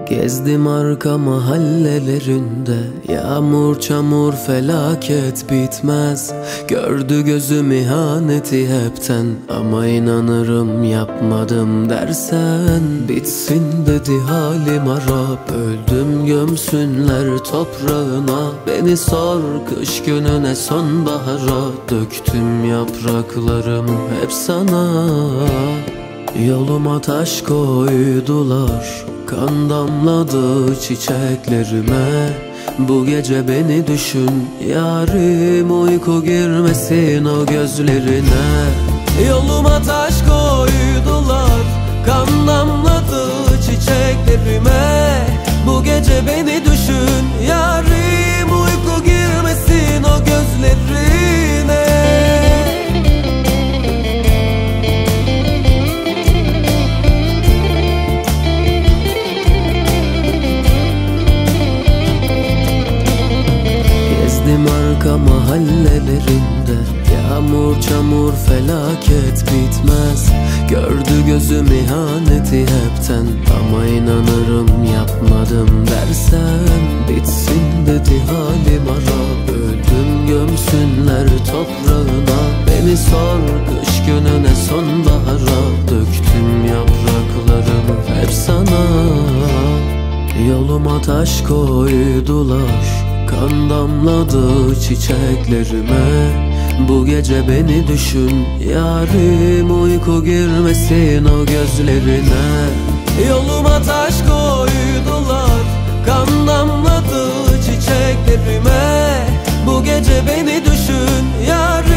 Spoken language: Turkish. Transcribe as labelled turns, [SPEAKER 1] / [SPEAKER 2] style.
[SPEAKER 1] Gezdim arka mahallelerinde, yağmur çamur felaket bitmez. Gördü gözüm ihaneti hepten, ama inanırım yapmadım dersen. Bitsin dedi halim harap, öldüm gömsünler toprağına. Beni sor kış gününe sonbahara, döktüm yapraklarımı hep sana. Yoluma taş koydular, kan damladı çiçeklerime. Bu gece beni düşün yarim, uyku girmesin o gözlerine. Yoluma taş koydular, kan damladı çiçeklerime. Bu gece beni düşün yarim, uyku girmesin o gözlerine. Gezdim arka mahallelerinde, yağmur çamur felaket bitmez. Gördü gözüm ihaneti hepten, ama inanırım yapmadım dersen. Bitsin dedi halim harap, öldüm gömsünler toprağına. Beni sor kış gününe sonbahara, döktüm yapraklarımı hep sana. Yoluma taş koydular, kan damladı çiçeklerime. Bu gece beni düşün yarim, uyku girmesin o gözlerine. Yoluma taş koydular, kan damladı çiçeklerime. Bu gece beni düşün yarim.